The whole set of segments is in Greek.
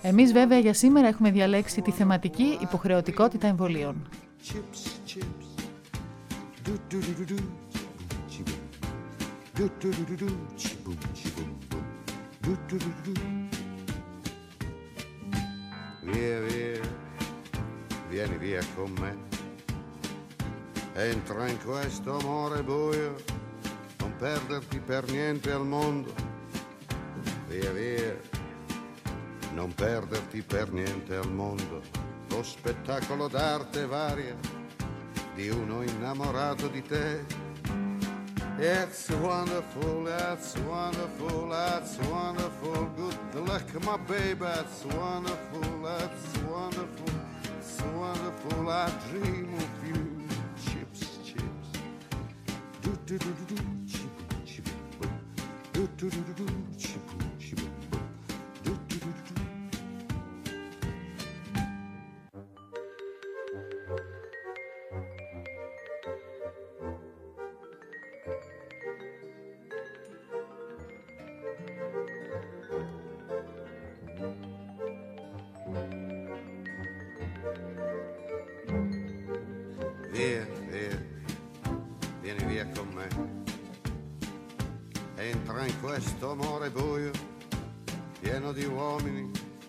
Εμείς βέβαια για σήμερα έχουμε διαλέξει τη θεματική υποχρεωτικότητα εμβολίων. Via, via, vieni via con me. Entra in questo amore buio, non perderti per niente al mondo. Via, via, non perderti per niente al mondo. Lo spettacolo d'arte varia di uno innamorato di te. It's wonderful, it's wonderful, it's wonderful. Good luck, my baby, it's wonderful, it's wonderful, it's wonderful. I dream of you. Chips, chips. Do do do do do. Chip, chip, boom. Do do do do do. Chip, chip, boom. Do do do do do. Via, via, vieni via con me. Entra in questo amore buio, pieno di uomini.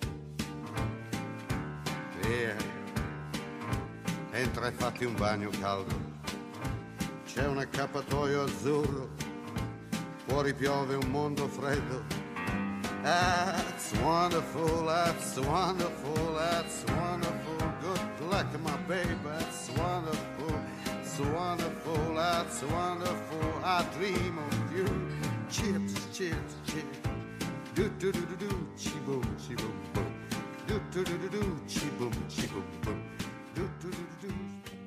Via, entra e fatti un bagno caldo. C'è un accappatoio azzurro, fuori piove un mondo freddo. That's wonderful, that's wonderful, that's wonderful. Good luck, my baby, that's wonderful, it's wonderful, that's wonderful. I dream of you. Chips, chips, chips. Do do do do do, chi boom, chi boom boom. Do do do do do, chi boom boom. Do do do do do.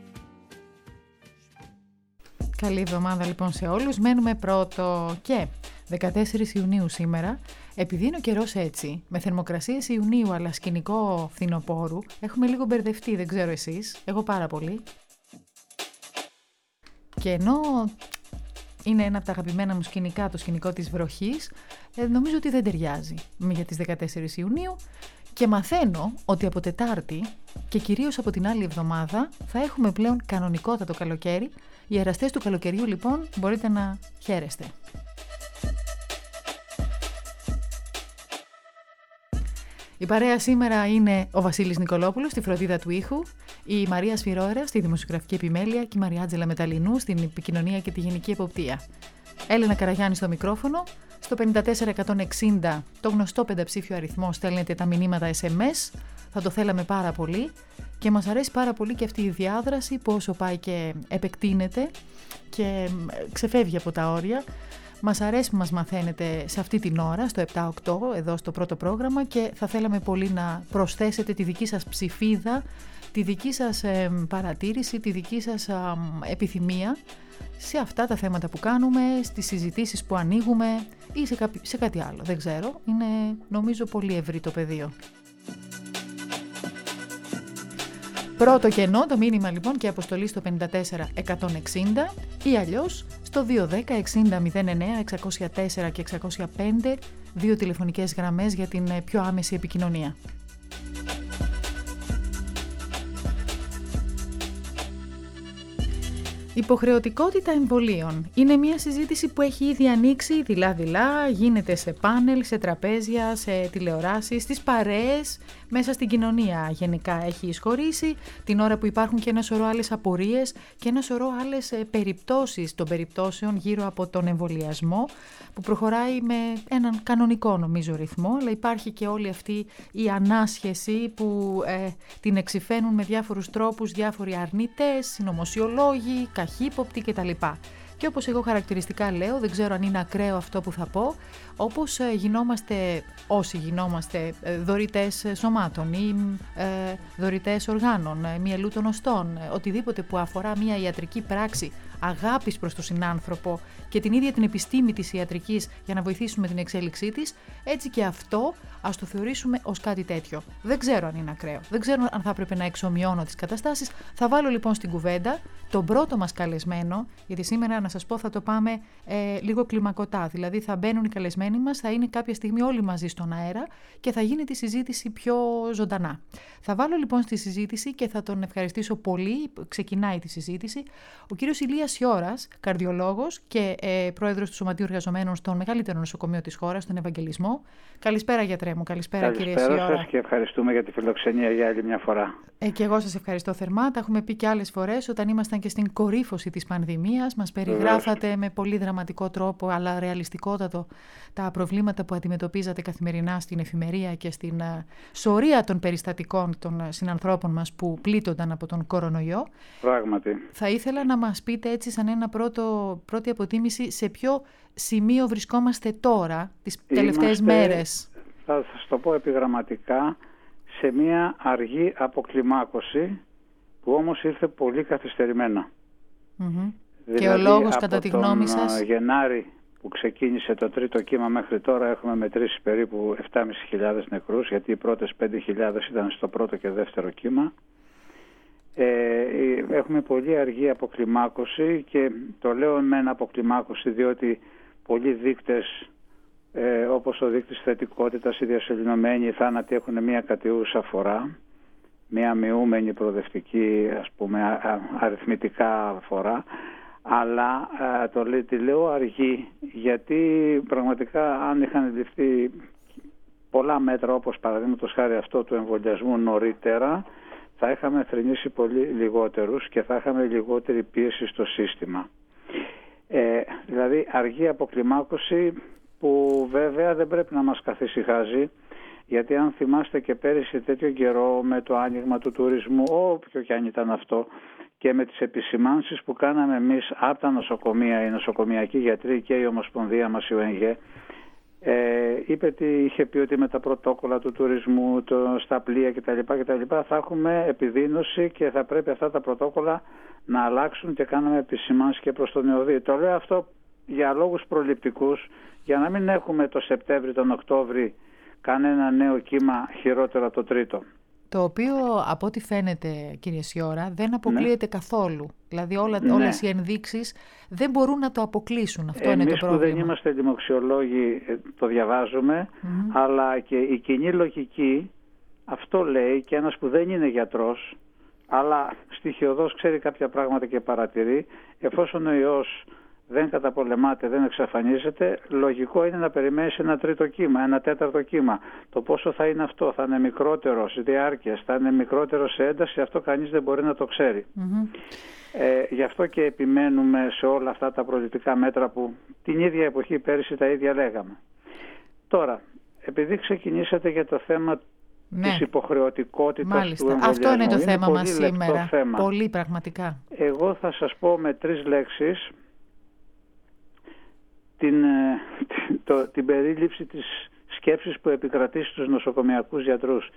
Καλή εβδομάδα λοιπόν σε όλους. Μένουμε πρώτο και 14 Ιουνίου σήμερα. Επειδή είναι ο καιρός έτσι, με θερμοκρασίες Ιουνίου αλλά σκηνικό φθινοπόρου, έχουμε λίγο μπερδευτεί, δεν ξέρω εσείς, εγώ πάρα πολύ. Και ενώ είναι ένα από τα αγαπημένα μου σκηνικά, το σκηνικό της βροχής, νομίζω ότι δεν ταιριάζει για τις 14 Ιουνίου και μαθαίνω ότι από Τετάρτη και κυρίως από την άλλη εβδομάδα θα έχουμε πλέον κανονικότατο καλοκαίρι. Οι εραστές του καλοκαιριού λοιπόν μπορείτε να χαίρεστε. Η παρέα σήμερα είναι ο Βασίλης Νικολόπουλος στη φροντίδα του ήχου, η Μαρία Σφυρόερα στη δημοσιογραφική επιμέλεια και η Μαριάτζελα Μεταλλινού στην επικοινωνία και τη γενική εποπτεία. Έλενα Καραγιάννη στο μικρόφωνο. Στο 54160 το γνωστό πενταψήφιο αριθμό στέλνετε τα μηνύματα SMS. Θα το θέλαμε πάρα πολύ και μας αρέσει πάρα πολύ και αυτή η διάδραση που όσο πάει και επεκτείνεται και ξεφεύγει από τα όρια. Μας αρέσει που μας μαθαίνετε σε αυτή την ώρα, στο 7-8, εδώ στο πρώτο πρόγραμμα και θα θέλαμε πολύ να προσθέσετε τη δική σας ψηφίδα, τη δική σας παρατήρηση, τη δική σας επιθυμία σε αυτά τα θέματα που κάνουμε, στις συζητήσεις που ανοίγουμε ή σε κάτι άλλο, δεν ξέρω. Είναι νομίζω πολύ ευρύ το πεδίο. Πρώτο κενό, το μήνυμα λοιπόν και αποστολή στο 54160 ή αλλιώς στο 210 60 09 604 και 605, δύο τηλεφωνικές γραμμές για την πιο άμεση επικοινωνία. Υποχρεωτικότητα εμβολίων είναι μια συζήτηση που έχει ήδη ανοίξει δειλά-δειλά, γίνεται σε πάνελ, σε τραπέζια, σε τηλεοράσεις, στις παρέες, μέσα στην κοινωνία γενικά έχει εισχωρήσει, την ώρα που υπάρχουν και ένα σωρό άλλες απορίες και ένα σωρό άλλες περιπτώσεις των περιπτώσεων γύρω από τον εμβολιασμό που προχωράει με έναν κανονικό νομίζω ρυθμό, αλλά υπάρχει και όλη αυτή η ανάσχεση που την εξυφαίνουν με διάφορους τρόπους διάφοροι αρνητές, συνωμοσιολόγοι, καχύποπτοι κτλ. Και όπως εγώ χαρακτηριστικά λέω, δεν ξέρω αν είναι ακραίο αυτό που θα πω, όπως γινόμαστε όσοι γινόμαστε δωρητές σωμάτων ή δωρητές οργάνων, μυελού των οστών, οτιδήποτε που αφορά μια ιατρική πράξη αγάπης προς τον συνάνθρωπο και την ίδια την επιστήμη της ιατρικής για να βοηθήσουμε την εξέλιξή της, έτσι και αυτό ας το θεωρήσουμε ως κάτι τέτοιο. Δεν ξέρω αν είναι ακραίο, δεν ξέρω αν θα έπρεπε να εξομοιώνω τις καταστάσεις. Θα βάλω λοιπόν στην κουβέντα τον πρώτο μας καλεσμένο, γιατί σήμερα να σας πω θα το πάμε λίγο κλιμακωτά, δηλαδή θα μπαίνουν οι καλεσμένοι μας, θα είναι κάποια στιγμή όλοι μαζί στον αέρα και θα γίνει τη συζήτηση πιο ζωντανά. Θα βάλω λοιπόν στη συζήτηση και θα τον ευχαριστήσω πολύ, ξεκινάει τη συζήτηση, ο κύριος Ηλίας Σιώρας, καρδιολόγος και πρόεδρος του Σωματείου Εργαζομένων στο μεγαλύτερο νοσοκομείο της χώρας, τον Ευαγγελισμό. Καλησπέρα γιατρέ μου, καλησπέρα κύριε Σιώρα. Καλησπέρα σας και ευχαριστούμε για τη φιλοξενία για άλλη μια φορά. Και εγώ σας ευχαριστώ θερμά, τα έχουμε πει και άλλες φορές όταν ήμασταν και στην κορύφωση της πανδημίας. Μας περιγράφατε με πολύ δραματικό τρόπο αλλά ρεαλιστικότατο τα προβλήματα που αντιμετωπίζατε καθημερινά στην εφημερία και στην σωρία των περιστατικών των συνανθρώπων μας που πλήττονταν από τον κορονοϊό. Πράγματι. Θα ήθελα να μας πείτε έτσι σαν ένα πρώτη αποτίμηση σε ποιο σημείο βρισκόμαστε τώρα τις τελευταίες μέρες. Θα σας το πω επιγραμματικά, σε μια αργή αποκλιμάκωση που όμως ήρθε πολύ καθυστερημένα. Δηλαδή, και ο λόγος κατά τη γνώμη σας? Από τον Γενάρη που ξεκίνησε το τρίτο κύμα μέχρι τώρα έχουμε μετρήσει περίπου 7.500 νεκρούς, γιατί οι πρώτες 5.000 ήταν στο πρώτο και δεύτερο κύμα. Έχουμε πολύ αργή αποκλιμάκωση και το λέω μεν αποκλιμάκωση διότι πολλοί δείκτες όπως ο δείκτης θετικότητας, οι διασωληνωμένοι θάνατοι έχουν μια κατηούσα φορά, μια μειούμενη προοδευτική ας πούμε αριθμητικά φορά, αλλά τη λέω αργή γιατί πραγματικά αν είχαν ληφθεί πολλά μέτρα όπως παραδείγματος χάρη αυτό του εμβολιασμού νωρίτερα θα είχαμε θρηνήσει πολύ λιγότερους και θα είχαμε λιγότερη πίεση στο σύστημα. Δηλαδή αργή αποκλιμάκωση που βέβαια δεν πρέπει να μας καθησυχάζει, γιατί αν θυμάστε και πέρυσι τέτοιο καιρό με το άνοιγμα του τουρισμού, όποιο και αν ήταν αυτό, και με τις επισημάνσεις που κάναμε εμείς από τα νοσοκομεία, οι νοσοκομιακοί γιατροί και η Ομοσπονδία μας, η ΟΕΝΓΕ, είχε πει ότι με τα πρωτόκολλα του τουρισμού, στα πλοία κτλ. Θα έχουμε επιδείνωση και θα πρέπει αυτά τα πρωτόκολλα να αλλάξουν και κάναμε επισημάνσεις και προς τον ΕΟΔΗ. Το λέω αυτό για λόγους προληπτικούς, για να μην έχουμε το Σεπτέμβρη, τον Οκτώβρη κανένα νέο κύμα χειρότερο το τρίτο. Το οποίο από ό,τι φαίνεται κύριε Σιώρα δεν αποκλείεται καθόλου. Δηλαδή όλες οι ενδείξεις δεν μπορούν να το αποκλείσουν. Αυτό είναι το πρόβλημα. Εμείς που δεν είμαστε δημοξιολόγοι το διαβάζουμε, αλλά και η κοινή λογική αυτό λέει και ένας που δεν είναι γιατρός, αλλά στοιχειωδώς ξέρει κάποια πράγματα και παρατηρεί, εφόσον ο ιός δεν καταπολεμάται, δεν εξαφανίζεται, λογικό είναι να περιμένεις ένα τρίτο κύμα, ένα τέταρτο κύμα. Το πόσο θα είναι αυτό, θα είναι μικρότερο σε διάρκεια, θα είναι μικρότερο σε ένταση, αυτό κανείς δεν μπορεί να το ξέρει. Γι' αυτό και επιμένουμε σε όλα αυτά τα προληπτικά μέτρα που την ίδια εποχή πέρυσι τα ίδια λέγαμε. Τώρα, επειδή ξεκινήσατε για το θέμα της υποχρεωτικότητας του εμβολιασμού, αυτό είναι το θέμα μας σήμερα. Πολύ πραγματικά. Εγώ θα σας πω με 3 λέξεις την περίληψη της σκέψης που επικρατεί στους νοσοκομιακούς γιατρούς.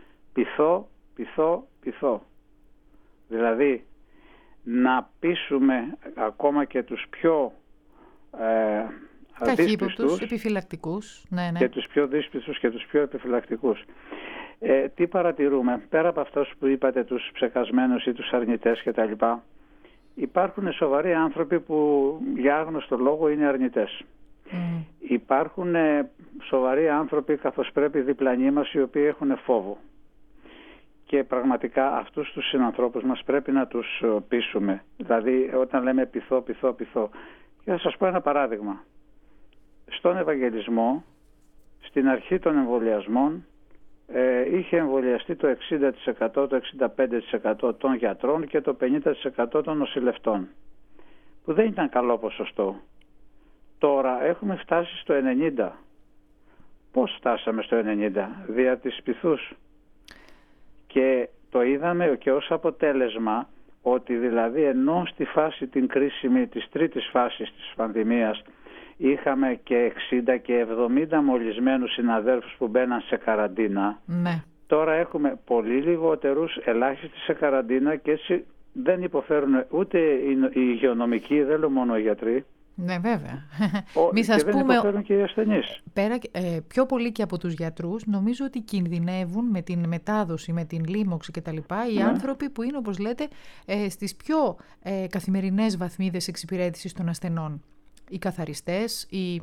Πειθώ. Δηλαδή να πείσουμε ακόμα και τους πιο καχύποπτους, επιφυλακτικούς, και τους πιο δύσπιστους και τους πιο επιφυλακτικούς. Τι παρατηρούμε, πέρα από αυτούς που είπατε, τους ψεκασμένους ή τους αρνητές κτλ. Υπάρχουν σοβαροί άνθρωποι που για άγνωστο λόγο είναι αρνητές. Υπάρχουν σοβαροί άνθρωποι καθώς πρέπει διπλανοί μας οι οποίοι έχουν φόβο. Και πραγματικά αυτούς τους συνανθρώπους μας πρέπει να τους πείσουμε. Δηλαδή όταν λέμε πειθώ. Και θα σας πω ένα παράδειγμα. Στον Ευαγγελισμό, στην αρχή των εμβολιασμών, είχε εμβολιαστεί το 60%, το 65% των γιατρών και το 50% των νοσηλευτών, που δεν ήταν καλό ποσοστό. Τώρα έχουμε φτάσει στο 90%. Πώς φτάσαμε στο 90%? Δια της πειθούς. Και το είδαμε και ως αποτέλεσμα ότι δηλαδή ενώ στη φάση την κρίσιμη της τρίτης φάσης της πανδημίας είχαμε και 60 και 70 μολυσμένους συναδέλφους που μπαίναν σε καραντίνα, τώρα έχουμε πολύ λιγότερους, ελάχιστοι σε καραντίνα και έτσι δεν υποφέρουν ούτε οι υγειονομικοί, δεν λέω μόνο οι γιατροί. Ναι, βέβαια. Και δεν υποφέρουν και οι ασθενείς. Πιο πολύ και από τους γιατρούς, νομίζω ότι κινδυνεύουν με την μετάδοση, με την λίμωξη κτλ. Οι άνθρωποι που είναι, όπως λέτε, στις πιο καθημερινές βαθμίδες εξυπηρέτησης των ασθενών. Οι καθαριστές, οι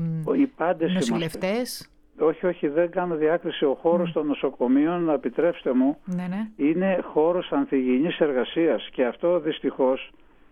νοσηλευτές. Όχι, δεν κάνω διάκριση. Ο χώρος των νοσοκομείων, επιτρέψτε μου, είναι χώρος ανθυγιεινής εργασίας. Και αυτό δυστυχώς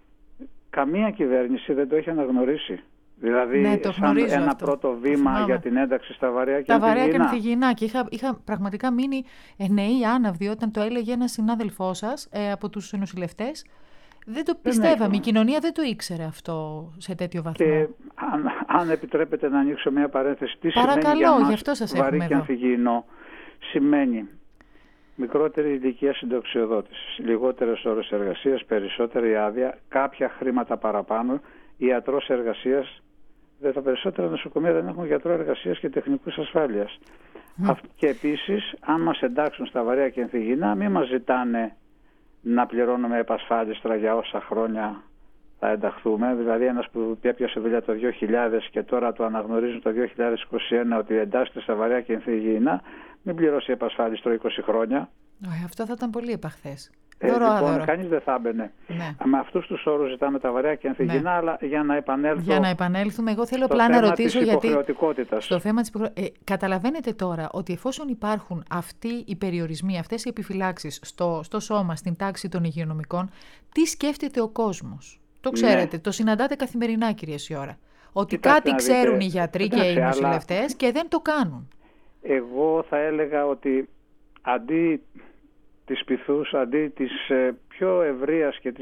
καμία κυβέρνηση δεν το έχει αναγνωρίσει. Δηλαδή, σαν ένα αυτό. Πρώτο βήμα για την ένταξη στα βαριά και ανθυγιεινά. Τα βαριά και ανθυγιεινά. Και είχα πραγματικά μείνει νεή άναυδη όταν το έλεγε ένας συνάδελφός σας από τους νοσηλευτές. Δεν το πιστεύαμε. Η κοινωνία δεν το ήξερε αυτό σε τέτοιο βαθμό. Και αν επιτρέπετε να ανοίξω μια παρένθεση, τι παρακαλώ, σημαίνει για γι' αυτό σας μας βαρύ και εδώ. ανθυγιεινό? Σημαίνει μικρότερη ηλικία συνταξιοδότησης, λιγότερες ώρες εργασίας, περισσότερη άδεια, κάποια χρήματα παραπάνω, ιατρός εργασίας. Τα περισσότερα νοσοκομεία δεν έχουν γιατρό εργασίας και τεχνικούς ασφάλειας. Και επίσης, αν μας εντάξουν στα βαριά και ανθυγιεινά, μην μας ζητάνε να πληρώνουμε επασφάλιστρα για όσα χρόνια θα ενταχθούμε. Δηλαδή, ένας που έπιασε δουλειά το 2000 και τώρα το αναγνωρίζουν το 2021 ότι εντάσσεται στα βαριά και ανθυγιεινά, μην πληρώσει επασφάλιστρο 20 χρόνια. Αυτό θα ήταν πολύ επαχθές. Λοιπόν, κανείς δεν θα έμπαινε. Με αυτούς τους όρους ζητάμε τα βαριά και ανθυγιεινά, αλλά για να επανέλθουμε, εγώ θέλω απλά να ρωτήσω γιατί. Στο θέμα της καταλαβαίνετε τώρα ότι εφόσον υπάρχουν αυτοί οι περιορισμοί, αυτές οι επιφυλάξεις στο σώμα, στην τάξη των υγειονομικών, τι σκέφτεται ο κόσμος? Το ξέρετε, το συναντάτε καθημερινά, κυρία Σιώρα. Ότι κάτι ξέρουν οι γιατροί και οι νοσηλευτές και δεν το κάνουν. Εγώ θα έλεγα ότι αντί της πειθούς, αντί της πιο ευρείας και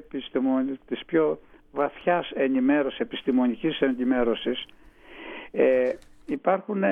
της πιο βαθιάς ενημέρωσης, επιστημονικής ενημέρωσης, υπάρχουν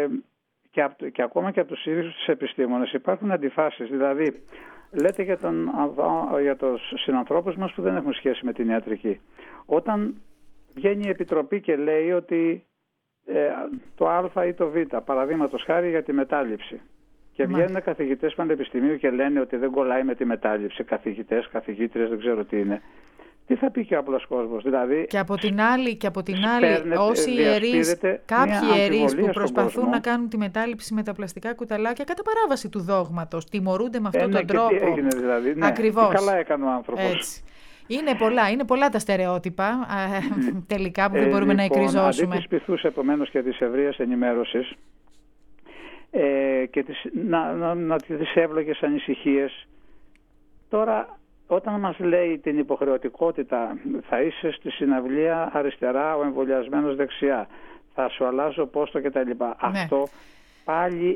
και ακόμα και από τους ίδιους τους επιστήμονες υπάρχουν αντιφάσεις. Δηλαδή, λέτε για τους συνανθρώπους μας που δεν έχουν σχέση με την ιατρική. Όταν βγαίνει η Επιτροπή και λέει ότι το Α ή το Β, παραδείγματος χάρη για τη μετάληψη, και βγαίνουν καθηγητές πανεπιστημίου και λένε ότι δεν κολλάει με τη μετάληψη, καθηγήτριες, δεν ξέρω τι είναι. Τι θα πει και ο απλός κόσμος? Δηλαδή, και από την άλλη, όσοι ιερείς, κάποιοι ιερείς που προσπαθούν να κάνουν τη μετάληψη με τα πλαστικά κουταλάκια κατά παράβαση του δόγματος, τιμωρούνται με αυτόν τον τρόπο. Τι έγινε δηλαδή? Ακριβώς. Τι καλά έκανε ο άνθρωπος. Έτσι. Είναι πολλά τα στερεότυπα τελικά που δεν μπορούμε να εκριζώσουμε. Αντί της πειθούς επομένως και της ευρείας ενημέρωσης και τις εύλογες ανησυχίες, τώρα όταν μας λέει την υποχρεωτικότητα, θα είσαι στη συναυλία αριστερά, ο εμβολιασμένος δεξιά, θα σου αλλάζω πόστο κτλ. Αυτό πάλι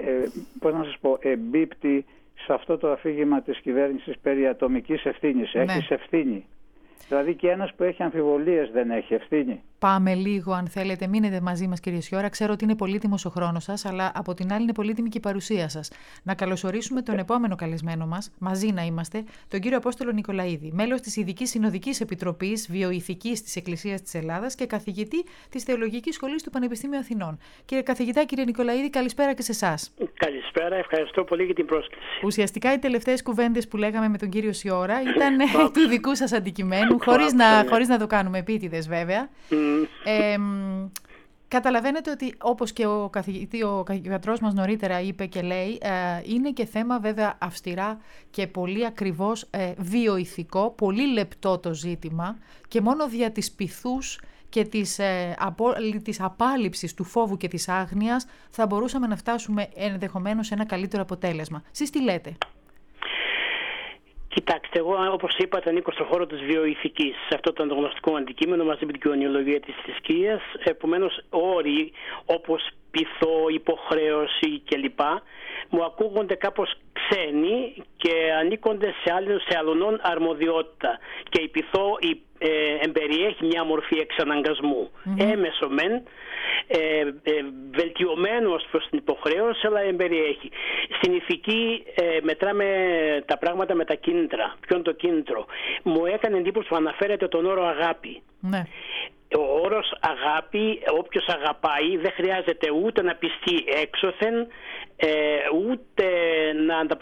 εμπίπτει σε αυτό το αφήγημα της κυβέρνησης περί ατομικής ευθύνης. Έχεις ευθύνη. Δηλαδή και ένας που έχει αμφιβολίες δεν έχει ευθύνη. Πάμε λίγο, αν θέλετε, μείνετε μαζί μας, κύριε Σιώρα. Ξέρω ότι είναι πολύτιμος ο χρόνος σας, αλλά από την άλλη είναι πολύτιμη και η παρουσία σας. Να καλωσορίσουμε τον επόμενο καλεσμένο μας, μαζί να είμαστε, τον κύριο Απόστολο Νικολαίδη, μέλος της Ειδικής Συνοδικής Επιτροπής Βιοειθικής της Εκκλησίας της Ελλάδας και καθηγητή της Θεολογικής Σχολής του Πανεπιστημίου Αθηνών. Κύριε καθηγητά, κύριε Νικολαίδη, καλησπέρα και σε εσάς. Καλησπέρα, ευχαριστώ πολύ για την πρόσκληση. Ουσιαστικά οι τελευταίες κουβέντες που λέγαμε με τον κύριο Σιώρα ήταν του δικού σας αντικειμένου, χωρίς να το κάνουμε επίτηδες βέβαια. Καταλαβαίνετε ότι όπως και ο γιατρός μας νωρίτερα είπε και λέει, είναι και θέμα βέβαια αυστηρά και πολύ ακριβώς βιοειθικό, πολύ λεπτό το ζήτημα και μόνο δια της πειθούς και της απάλυψης του φόβου και της άγνοιας θα μπορούσαμε να φτάσουμε ενδεχομένως σε ένα καλύτερο αποτέλεσμα. Εσείς τι λέτε? Κοιτάξτε, εγώ όπως είπατε ανήκω στον χώρο της βιοειθικής, σε αυτό το γνωστικό αντικείμενο μαζί με την κοινωνιολογία της θρησκείας. Επομένως όροι όπως πειθό, υποχρέωση κλπ. Μου ακούγονται κάπως ξένοι και ανήκονται σε αλλωνών αρμοδιότητα. Και η πειθό εμπεριέχει μια μορφή εξαναγκασμού. Έμεσο μεν, βελτιωμένο ως προς την υποχρέωση, αλλά εμπεριέχει. Στην ηθική μετράμε τα πράγματα με τα κίνητρα. Ποιο είναι το κίνητρο? Μου έκανε εντύπωση που αναφέρεται τον όρο αγάπη. Ναι. Ο όρος αγάπη, όποιος αγαπάει δεν χρειάζεται ούτε να πιστεί έξωθεν, ούτε να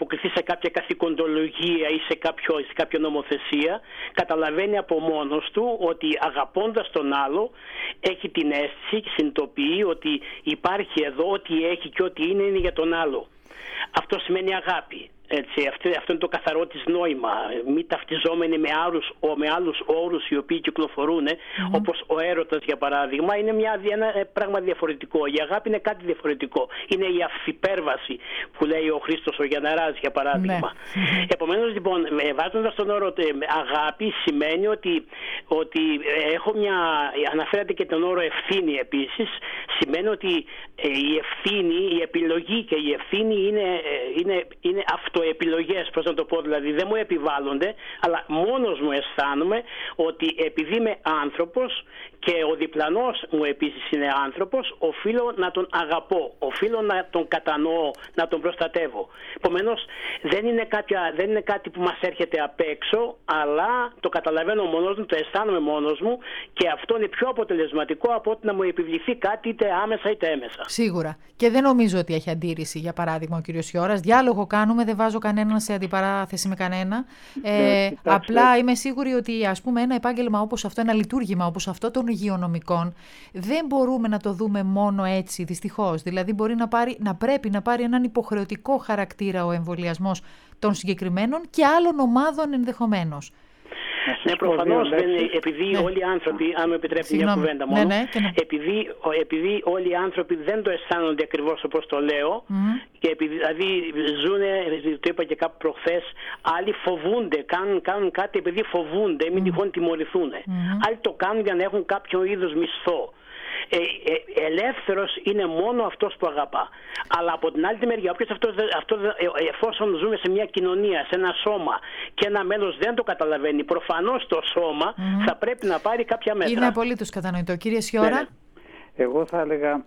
ανταποκριθεί σε κάποια καθηκοντολογία ή σε κάποια νομοθεσία. Καταλαβαίνει από μόνος του ότι αγαπώντας τον άλλο έχει την αίσθηση και συνειδητοποιεί ότι υπάρχει εδώ, ό,τι έχει και ό,τι είναι για τον άλλο. Αυτό σημαίνει αγάπη. Έτσι, αυτό είναι το καθαρό της νόημα. Μη ταυτιζόμενοι με άλλους όρους οι οποίοι κυκλοφορούν, όπως ο έρωτας για παράδειγμα, είναι ένα πράγμα διαφορετικό. Η αγάπη είναι κάτι διαφορετικό. Είναι η αυθυπέρβαση που λέει ο Χρήστος ο Γιανναράς για παράδειγμα. Επομένως λοιπόν, βάζοντας τον όρο αγάπη, σημαίνει ότι έχω αναφέρατε και τον όρο ευθύνη επίσης, σημαίνει ότι η ευθύνη, η επιλογή και η ευθύνη είναι αυτοεπιλογές, πώς να το πω, δηλαδή δεν μου επιβάλλονται, αλλά μόνος μου αισθάνομαι ότι επειδή είμαι άνθρωπος και ο διπλανός μου επίσης είναι άνθρωπος, οφείλω να τον αγαπώ, οφείλω να τον κατανοώ, να τον προστατεύω. Επομένως δεν είναι κάτι που μας έρχεται απ' έξω, αλλά το καταλαβαίνω μόνος μου, το αισθάνομαι μόνος μου και αυτό είναι πιο αποτελεσματικό από ότι να μου επιβληθεί κάτι είτε άμεσα είτε έμεσα. Σίγουρα. Και δεν νομίζω ότι έχει αντίρρηση, για παράδειγμα, ο κύριος Σιώρας. Διάλογο κάνουμε, δεν βάζω κανέναν σε αντιπαράθεση με κανένα. Απλά είμαι σίγουρη ότι, ας πούμε, ένα επάγγελμα όπως αυτό, ένα λειτουργήμα όπως αυτό των υγειονομικών, δεν μπορούμε να το δούμε μόνο έτσι, δυστυχώς. Δηλαδή, πρέπει να πάρει έναν υποχρεωτικό χαρακτήρα ο εμβολιασμός των συγκεκριμένων και άλλων ομάδων ενδεχομένως. Ναι, προφανώς επειδή όλοι οι άνθρωποι, αν μου επιτρέπετε μια κουβέντα μόνο, επειδή όλοι οι άνθρωποι δεν το αισθάνονται ακριβώς όπως το λέω, και δηλαδή ζουνε, το είπα και κάπου προχθές, άλλοι φοβούνται, κάνουν κάτι επειδή φοβούνται, μην τυχόν τιμωρηθούν. Άλλοι το κάνουν για να έχουν κάποιο είδους μισθό. Ελεύθερος είναι μόνο αυτός που αγαπά. Αλλά από την άλλη τη μεριά, εφόσον ζούμε σε μια κοινωνία, σε ένα σώμα και ένα μέλος δεν το καταλαβαίνει, προφανώς το σώμα θα πρέπει να πάρει κάποια μέτρα. Είναι απολύτως κατανοητό. Κύριε Σιώρα. Εγώ θα έλεγα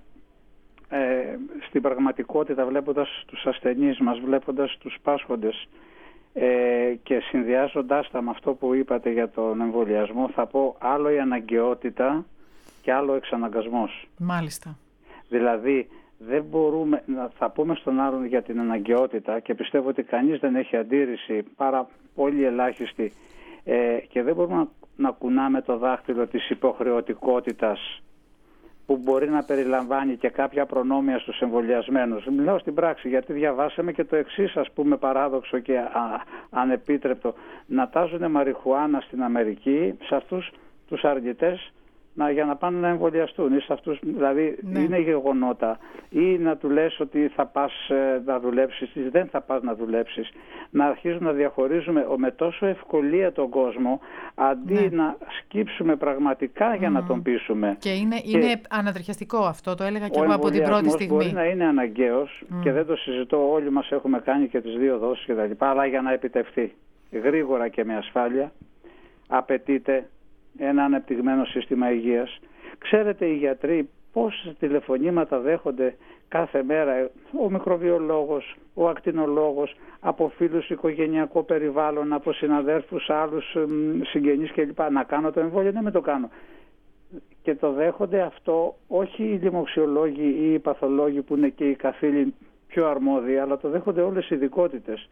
στην πραγματικότητα, βλέποντας τους ασθενείς μας, βλέποντας τους πάσχοντες και συνδυάζοντάς τα με αυτό που είπατε για τον εμβολιασμό, θα πω άλλο η αναγκαιότητα και άλλο ο εξαναγκασμός. Μάλιστα. Δηλαδή δεν μπορούμε θα πούμε στον άλλον για την αναγκαιότητα και πιστεύω ότι κανείς δεν έχει αντίρρηση, πάρα πολύ ελάχιστη, και δεν μπορούμε να κουνάμε το δάχτυλο της υποχρεωτικότητας που μπορεί να περιλαμβάνει και κάποια προνόμια στους εμβολιασμένους. Μιλάω στην πράξη, γιατί διαβάσαμε και το εξής, ας πούμε, παράδοξο και ανεπίτρεπτο. Να τάζουν μαριχουάνα στην Αμερική σε αυτούς τους αρνητές για να πάνε να εμβολιαστούν. Δηλαδή είναι γεγονότα. Ή να του λες ότι θα πας να δουλέψεις ή δεν θα πας να δουλέψεις. Να αρχίζουμε να διαχωρίζουμε με τόσο ευκολία τον κόσμο, αντί να σκύψουμε πραγματικά για να τον πείσουμε. Και είναι ανατριχιαστικό αυτό, το έλεγα και εγώ από την πρώτη στιγμή. Μπορεί να είναι αναγκαίος και δεν το συζητώ, όλοι μας έχουμε κάνει και τις 2 δόσεις κτλ. Αλλά για να επιτευχθεί γρήγορα και με ασφάλεια απαιτείται ένα ανεπτυγμένο σύστημα υγείας. Ξέρετε οι γιατροί πόσα τηλεφωνήματα δέχονται κάθε μέρα, ο μικροβιολόγος, ο ακτινολόγος, από φίλους, οικογενειακό περιβάλλον, από συναδέρφους, άλλους συγγενείς κλπ. Να κάνω το εμβόλιο, ναι, με το κάνω. Και το δέχονται αυτό όχι οι λοιμοξιολόγοι ή οι παθολόγοι που είναι και οι καθήλοι πιο αρμόδιοι, αλλά το δέχονται όλες οι ειδικότητες.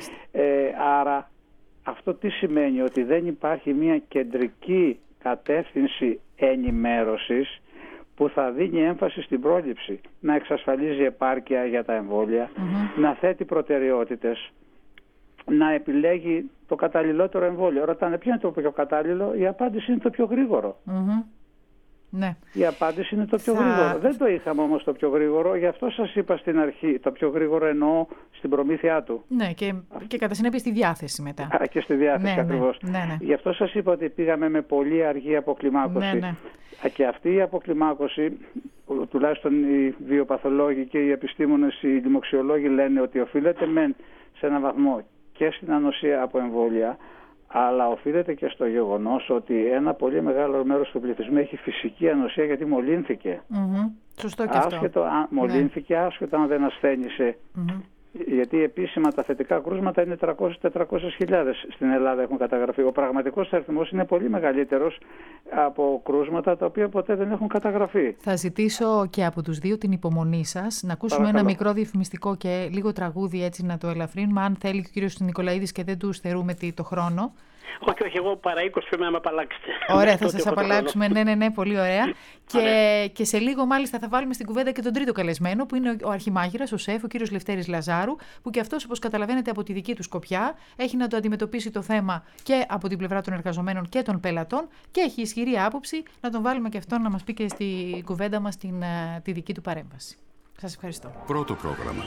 Άρα αυτό τι σημαίνει? Ότι δεν υπάρχει μια κεντρική κατεύθυνση ενημέρωσης που θα δίνει έμφαση στην πρόληψη, να εξασφαλίζει επάρκεια για τα εμβόλια, να θέτει προτεραιότητες, να επιλέγει το καταλληλότερο εμβόλιο. Ρωτάνε ποιο είναι το πιο κατάλληλο, η απάντηση είναι το πιο γρήγορο. Ναι. Η απάντηση είναι το πιο γρήγορο. Δεν το είχαμε όμως το πιο γρήγορο, γι' αυτό σας είπα στην αρχή. Το πιο γρήγορο εννοώ στην προμήθειά του. Ναι, και κατά συνέπεια στη διάθεση μετά. Και στη διάθεση ακριβώς. Ναι. Γι' αυτό σας είπα ότι πήγαμε με πολύ αργή αποκλιμάκωση. Και αυτή η αποκλιμάκωση, τουλάχιστον οι βιοπαθολόγοι και οι επιστήμονες, οι λοιμοξιολόγοι λένε ότι οφείλεται μεν σε έναν βαθμό και στην ανοσία από εμβόλια, αλλά οφείλεται και στο γεγονός ότι ένα πολύ μεγάλο μέρος του πληθυσμού έχει φυσική ανοσία γιατί μολύνθηκε. Σωστό και αυτό. Μολύνθηκε άσχετο αν δεν ασθένησε. Γιατί επίσημα τα θετικά κρούσματα είναι 300-400 χιλιάδες στην Ελλάδα έχουν καταγραφεί. Ο πραγματικός αριθμός είναι πολύ μεγαλύτερος από κρούσματα τα οποία ποτέ δεν έχουν καταγραφεί. Θα ζητήσω και από τους δύο την υπομονή σας, να ακούσουμε Παρακαλώ. ένα μικρό διαφημιστικό και λίγο τραγούδι έτσι να το ελαφρύνουμε, αν θέλει και ο κύριος Νικολαίδης και δεν του στερούμε το χρόνο. Όχι, εγώ παρά 20 πρέπει να με απαλλάξετε. Ωραία, θα σας απαλλάξουμε. Ναι, πολύ ωραία. Και σε λίγο μάλιστα θα βάλουμε στην κουβέντα και τον τρίτο καλεσμένο, που είναι ο αρχιμάγειρας, ο ΣΕΦ, ο κύριος Λευτέρης Λαζάρου, που και αυτός, όπως καταλαβαίνετε από τη δική του σκοπιά, έχει να το αντιμετωπίσει το θέμα και από την πλευρά των εργαζομένων και των πελατών και έχει ισχυρή άποψη. Να τον βάλουμε και αυτόν να μας πει και στη κουβέντα μας τη δική του παρέμβαση. Σας ευχαριστώ. Πρώτο πρόγραμμα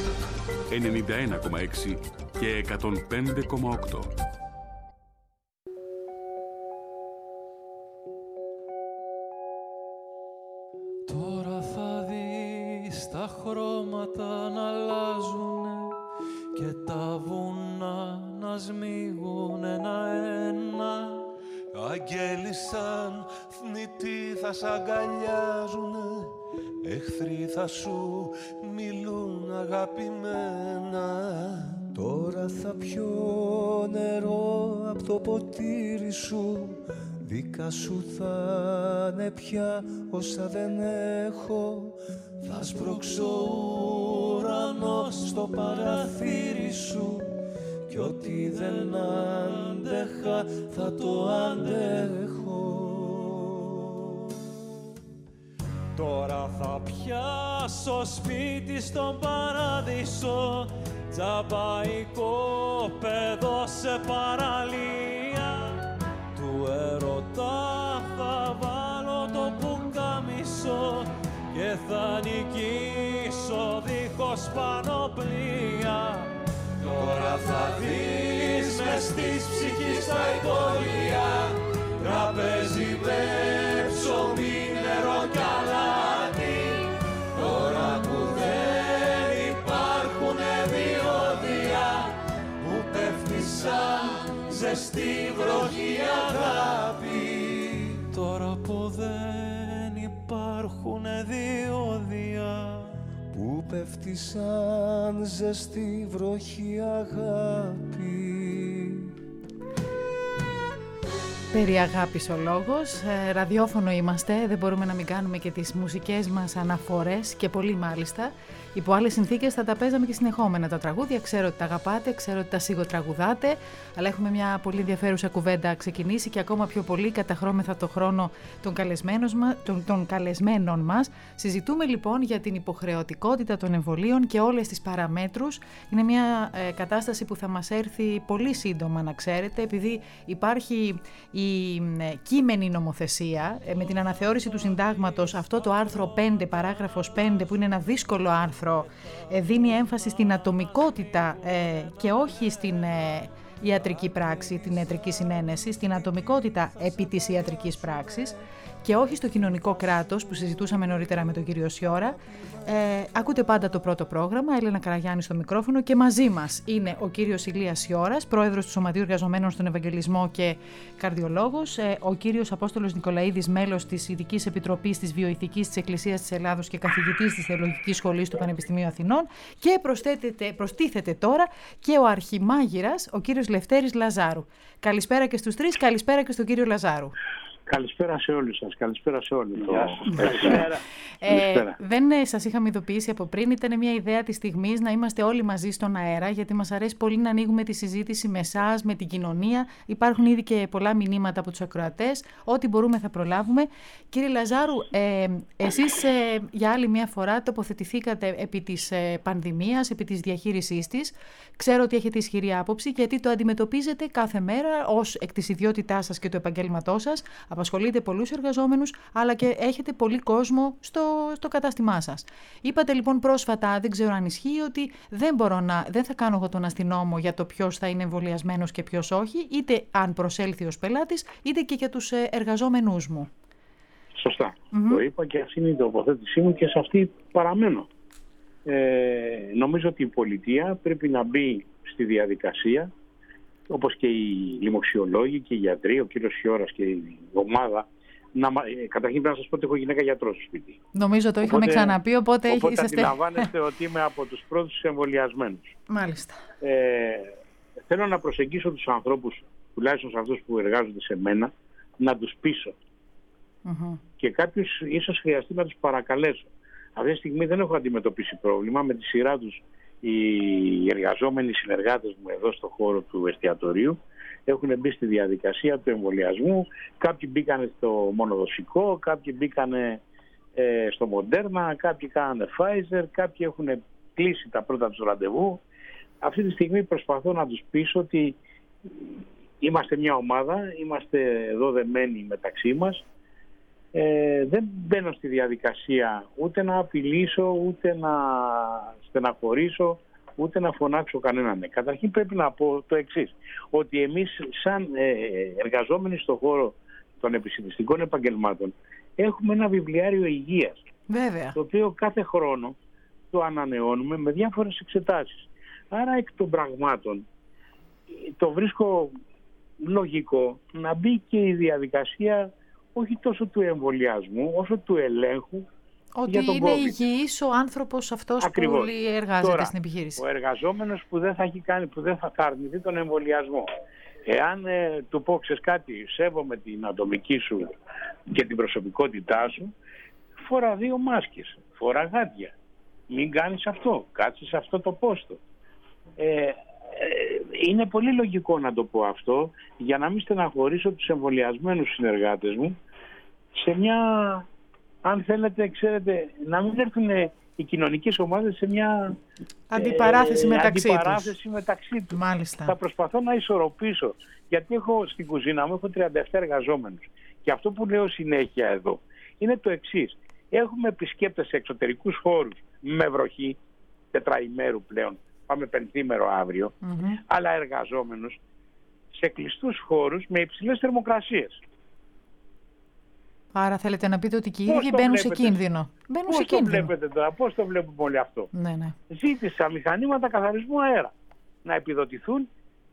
91,6 και 105,8. Τώρα θα δεις τα χρώματα να αλλάζουνε και τα βουνά να σμίγουν ένα-ένα. Αγγέλοι σαν θνητοί θα σ' αγκαλιάζουνε, εχθροί θα σου μιλούν αγαπημένα. Τώρα θα πιω νερό απ' το ποτήρι σου, δικά σου θα είναι πια όσα δεν έχω. Θα σπρώξω ουρανό στο παραθύρι σου κι ό,τι δεν άντεχα θα το αντέχω. Τώρα θα πιάσω σπίτι στον παράδεισο, τζαμπαϊκό παιδό σε παραλία. Του ερωτά θα βάλω το πουκάμισο και θα νικήσω δίχως πανοπλία. Τώρα θα δεις μες της ψυχής τα υπόγεια τραπέζι με ψωμί, νερό κι αλάτι. Τώρα που δεν υπάρχουνε διόδια που πέφτει σαν ζεστή βροχή αγάπη. Τώρα που δεν υπάρχουνε διόδια που πέφτει σαν ζεστή βροχή αγάπη. Περί αγάπης ο λόγος, ραδιόφωνο είμαστε, δεν μπορούμε να μην κάνουμε και τις μουσικές μας αναφορές και πολύ μάλιστα. Υπό άλλες συνθήκες θα τα παίζαμε και συνεχόμενα τα τραγούδια, ξέρω ότι τα αγαπάτε, ξέρω ότι τα σιγοτραγουδάτε, αλλά έχουμε μια πολύ ενδιαφέρουσα κουβέντα ξεκινήσει και ακόμα πιο πολύ καταχρώμεθα το χρόνο των καλεσμένων μας. Συζητούμε λοιπόν για την υποχρεωτικότητα των εμβολίων και όλες τις παραμέτρους. Είναι μια κατάσταση που θα μας έρθει πολύ σύντομα να ξέρετε, επειδή υπάρχει η κείμενη νομοθεσία με την αναθεώρηση του συντάγματος, αυτό το άρθρο 5 παράγραφος 5 που είναι ένα δύσκολο άρθρο, δίνει έμφαση στην ατομικότητα και όχι στην ιατρική πράξη, την ιατρική συνένεση, στην ατομικότητα επί της ιατρικής πράξης και όχι στο κοινωνικό κράτος που συζητούσαμε νωρίτερα με τον κύριο Σιώρα. Ακούτε πάντα το πρώτο πρόγραμμα, Έλενα Καραγιάννη στο μικρόφωνο και μαζί μας είναι ο κύριος Ηλίας Σιώρας, πρόεδρος του Σωματείου Εργαζομένων στον Ευαγγελισμό και καρδιολόγος, ο κύριος Απόστολος Νικολαίδης, μέλος της Ειδικής Επιτροπής της Βιοειθικής της Εκκλησίας της Ελλάδος και καθηγητής της Θεολογικής Σχολής του Πανεπιστημίου Αθηνών και προστίθεται τώρα και ο αρχιμάγειρας, ο κύριος Λευτέρης Λαζάρου. Καλησπέρα και στους τρεις, καλησπέρα και στον κύριο Λαζάρου. Καλησπέρα σε όλους σας, καλησπέρα σε όλους. Δεν σας είχαμε ειδοποιήσει από πριν, ήταν μια ιδέα της στιγμής να είμαστε όλοι μαζί στον αέρα, γιατί μας αρέσει πολύ να ανοίγουμε τη συζήτηση με εσάς, με την κοινωνία. Υπάρχουν ήδη και πολλά μηνύματα από τους ακροατές, ό,τι μπορούμε θα προλάβουμε. Κύριε Λαζάρου, εσείς για άλλη μια φορά τοποθετηθήκατε επί της πανδημίας, επί της διαχείρισής της. Ξέρω ότι έχετε ισχυρή άποψη, γιατί το αντιμετωπίζετε κάθε μέρα ως εκ της ιδιότητάς σας και του επαγγέλματός σας. Απασχολείτε πολλούς εργαζόμενους, αλλά και έχετε πολύ κόσμο στο κατάστημά σας. Είπατε λοιπόν πρόσφατα, δεν ξέρω αν ισχύει, ότι δεν θα κάνω εγώ τον αστυνόμο για το ποιος θα είναι εμβολιασμένος και ποιος όχι, είτε αν προσέλθει ως πελάτης, είτε και για τους εργαζόμενούς μου. Σωστά. Το είπα και αυτή είναι η τοποθέτησή μου και σε αυτή παραμένω. Νομίζω ότι η πολιτεία πρέπει να μπει στη διαδικασία, όπως και οι λοιμοξιολόγοι και οι γιατροί, ο κύριος Σιώρας και η ομάδα Καταρχήν πρέπει να σας πω ότι έχω γυναίκα γιατρό στο σπίτι. Νομίζω το είχαμε ξαναπεί, οπότε είσαστε... αντιλαμβάνεστε ότι είμαι από τους πρώτους εμβολιασμένους. Μάλιστα. Θέλω να προσεγγίσω τους ανθρώπους, τουλάχιστον σε αυτούς που εργάζονται σε μένα, να τους πείσω. Και κάποιους ίσως χρειαστεί να τους παρακαλέσω. Αυτή τη στιγμή δεν έχω αντιμετωπίσει πρόβλημα. Με τη σειρά τους οι εργαζόμενοι συνεργάτες μου εδώ στο χώρο του εστιατορίου έχουν μπει στη διαδικασία του εμβολιασμού. Κάποιοι μπήκανε στο μονοδοσικό, κάποιοι μπήκανε στο Moderna, κάποιοι κάνανε Pfizer, κάποιοι έχουν κλείσει τα πρώτα τους ραντεβού. Αυτή τη στιγμή προσπαθώ να τους πείσω ότι είμαστε μια ομάδα, είμαστε εδώ δεμένοι μεταξύ μας. Δεν μπαίνω στη διαδικασία ούτε να απειλήσω, ούτε να στεναχωρήσω, ούτε να φωνάξω κανέναν. Καταρχήν πρέπει να πω το εξής, ότι εμείς σαν εργαζόμενοι στον χώρο των επισιτιστικών επαγγελμάτων έχουμε ένα βιβλιάριο υγείας. Βέβαια. Το οποίο κάθε χρόνο το ανανεώνουμε με διάφορες εξετάσεις. Άρα εκ των πραγμάτων το βρίσκω λογικό να μπει και η διαδικασία όχι τόσο του εμβολιασμού όσο του ελέγχου. Ότι για τον είναι COVID. Υγιής ο άνθρωπος αυτός. Ακριβώς. Που εργάζεται Τώρα, στην επιχείρηση. Ο εργαζόμενος που δεν θα έχει κάνει, που δεν θα αρνηθεί τον εμβολιασμό. Εάν του πω, ξέρεις κάτι, σέβομαι την ατομική σου και την προσωπικότητά σου, φορά 2 μάσκες, φορά γάντια. Μην κάνεις αυτό, κάτσε σε αυτό το πόστο. Είναι πολύ λογικό να το πω αυτό για να μην στεναχωρήσω τους εμβολιασμένους συνεργάτες μου σε μια, αν θέλετε, ξέρετε, να μην έρθουν οι κοινωνικές ομάδες σε μια αντιπαράθεση μεταξύ τους. Μάλιστα. Θα προσπαθώ να ισορροπήσω, γιατί έχω στην κουζίνα μου έχω 37 εργαζόμενους και αυτό που λέω συνέχεια εδώ είναι το εξής. Έχουμε επισκέπτες σε εξωτερικούς χώρους με βροχή, τετραημέρου πλέον, πάμε πενθήμερο αύριο, αλλά εργαζόμενους σε κλειστούς χώρους με υψηλές θερμοκρασίες. Άρα θέλετε να πείτε ότι και οι ίδιοι μπαίνουν σε κίνδυνο. Πώς το βλέπετε τώρα, πώς το βλέπουμε όλοι αυτό. Ναι. Ζήτησα μηχανήματα καθαρισμού αέρα να επιδοτηθούν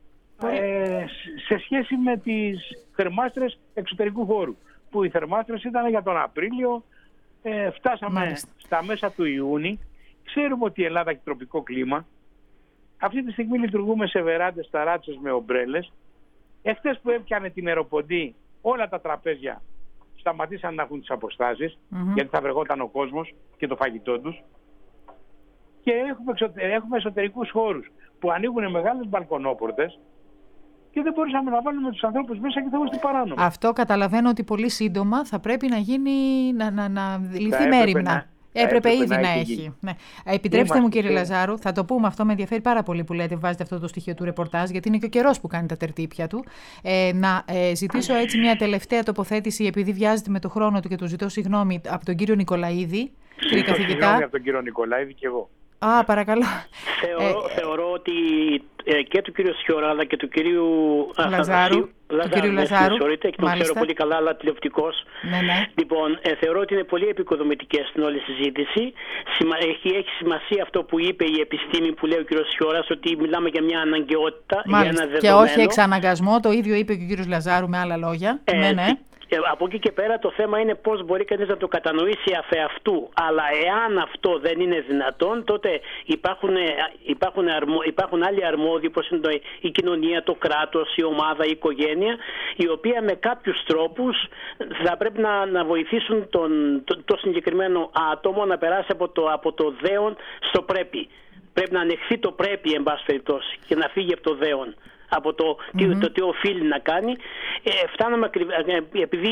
σε σχέση με τις θερμάστρες εξωτερικού χώρου. Που οι θερμάστρες ήταν για τον Απρίλιο, φτάσαμε στα μέσα του Ιούνιου. Ξέρουμε ότι η Ελλάδα έχει τροπικό κλίμα. Αυτή τη στιγμή λειτουργούμε σε βεράντες, ταράτσες με ομπρέλες. Εχθές που έπιανε την αεροποντή, όλα τα τραπέζια σταματήσαν να έχουν τις αποστάσεις, γιατί θα βρεγόταν ο κόσμος και το φαγητό τους. Και έχουμε εσωτερικούς χώρους που ανοίγουν μεγάλες μπαλκονόπορτες και δεν μπορούσαμε να βάλουμε τους ανθρώπους μέσα και θα είμαστε παράνομα. Αυτό καταλαβαίνω ότι πολύ σύντομα θα πρέπει να γίνει, να λυθεί μέριμνα. Έπρεπε ήδη να έχει. Ναι. Επιτρέψτε μου, κύριε Λαζάρου, θα το πούμε αυτό, με ενδιαφέρει πάρα πολύ που λέτε, βάζετε αυτό το στοιχείο του ρεπορτάζ, γιατί είναι και ο καιρός που κάνει τα τερτύπια του. Να ζητήσω έτσι μια τελευταία τοποθέτηση, επειδή βιάζεται με το χρόνο του και του ζητώ συγγνώμη, από τον κύριο Νικολαίδη. Κύριε καθηγητά. Συγγνώμη από τον κύριο Νικολαίδη και εγώ. Παρακαλώ. Θεωρώ ότι και του κύριου Σιώρα αλλά και του κυρίου Λαζάρου. Και τον ξέρω πολύ καλά, αλλά τηλεοπτικός. Ναι. Λοιπόν, θεωρώ ότι είναι πολύ επικοδομητικές στην όλη συζήτηση. Έχει σημασία αυτό που είπε η επιστήμη, που λέει ο κύριος Σιώρας, ότι μιλάμε για μια αναγκαιότητα, για ένα δεδομένο. Και όχι εξαναγκασμό, το ίδιο είπε και ο κύριος Λαζάρου με άλλα λόγια. Ναι. Από εκεί και πέρα το θέμα είναι πώς μπορεί κανείς να το κατανοήσει αφεαυτού. Αλλά εάν αυτό δεν είναι δυνατόν, τότε υπάρχουν άλλοι αρμόδιοι, όπως είναι η κοινωνία, το κράτος, η ομάδα, η οικογένεια, η οποία με κάποιους τρόπους θα πρέπει να βοηθήσουν το συγκεκριμένο άτομο να περάσει από το δέον στο πρέπει. Πρέπει να ανεχθεί το πρέπει, εν πάση περιπτώσει, και να φύγει από το δέον, από το τι οφείλει να κάνει. Φτάνουμε επειδή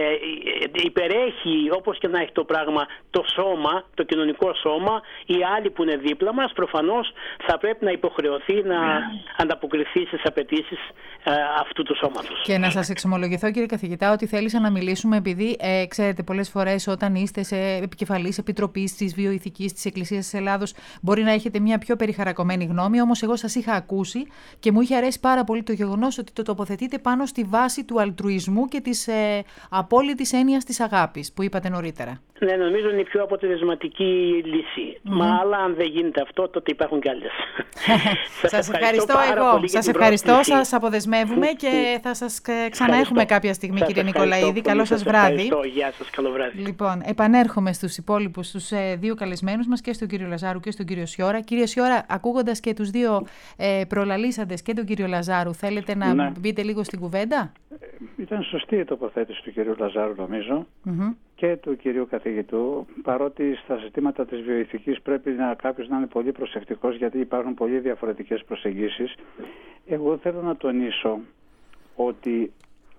υπερέχει, όπως και να έχει το πράγμα, το σώμα, το κοινωνικό σώμα, οι άλλοι που είναι δίπλα μας, προφανώς θα πρέπει να υποχρεωθεί να ανταποκριθεί στις απαιτήσεις αυτού του σώματος. Και να σας εξομολογηθώ, κύριε καθηγητά, ότι θέλησα να μιλήσουμε, επειδή ξέρετε, πολλές φορές όταν είστε σε επικεφαλής επιτροπής της βιοειθικής της Εκκλησίας της Ελλάδος, μπορεί να έχετε μια πιο περιχαρακωμένη γνώμη, όμως εγώ σας είχα ακούσει και μου είχε αρέσει πάρα πάρα πολύ το γεγονός ότι το τοποθετείτε πάνω στη βάση του αλτρουισμού και της απόλυτης έννοιας της αγάπης που είπατε νωρίτερα. Ναι, νομίζω είναι η πιο αποτελεσματική λύση. Μα αλλά αν δεν γίνεται αυτό, τότε υπάρχουν κι άλλες. Σας ευχαριστώ εγώ. Σας ευχαριστώ, σας αποδεσμεύουμε και θα σας ξαναέχουμε κάποια στιγμή, κύριε Νικολαίδη. Καλό σας βράδυ. Γεια σας, καλό βράδυ. Λοιπόν, επανέρχομαι στους υπόλοιπους, στους δύο καλεσμένους μας, και στον κύριο Λαζάρου και στον κύριο Σιώρα. Κύριε Σιώρα, ακούγοντας και τους δύο προλαλήσαντες και τον κύριο Λαζάρου, θέλετε να μπείτε λίγο στην κουβέντα? Ήταν σωστή η τοποθέτηση του κυρίου Λαζάρου, νομίζω, και του κυρίου καθηγητού, παρότι στα ζητήματα της βιοηθικής πρέπει κάποιος να είναι πολύ προσεκτικός, γιατί υπάρχουν πολύ διαφορετικές προσεγγίσεις. Εγώ θέλω να τονίσω ότι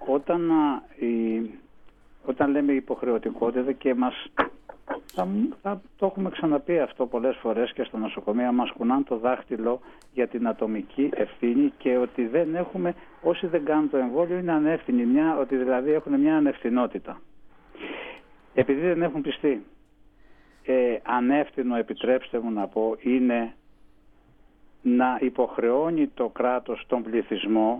όταν λέμε υποχρεωτικότητα, και θα το έχουμε ξαναπεί αυτό πολλές φορές και στα νοσοκομεία, μας κουνάνε το δάχτυλο για την ατομική ευθύνη και ότι δεν έχουμε, όσοι δεν κάνουν το εμβόλιο είναι ανεύθυνοι, ότι δηλαδή έχουν μια ανευθυνότητα. Επειδή δεν έχουν πιστεί, ανεύθυνο, επιτρέψτε μου να πω, είναι να υποχρεώνει το κράτος τον πληθυσμό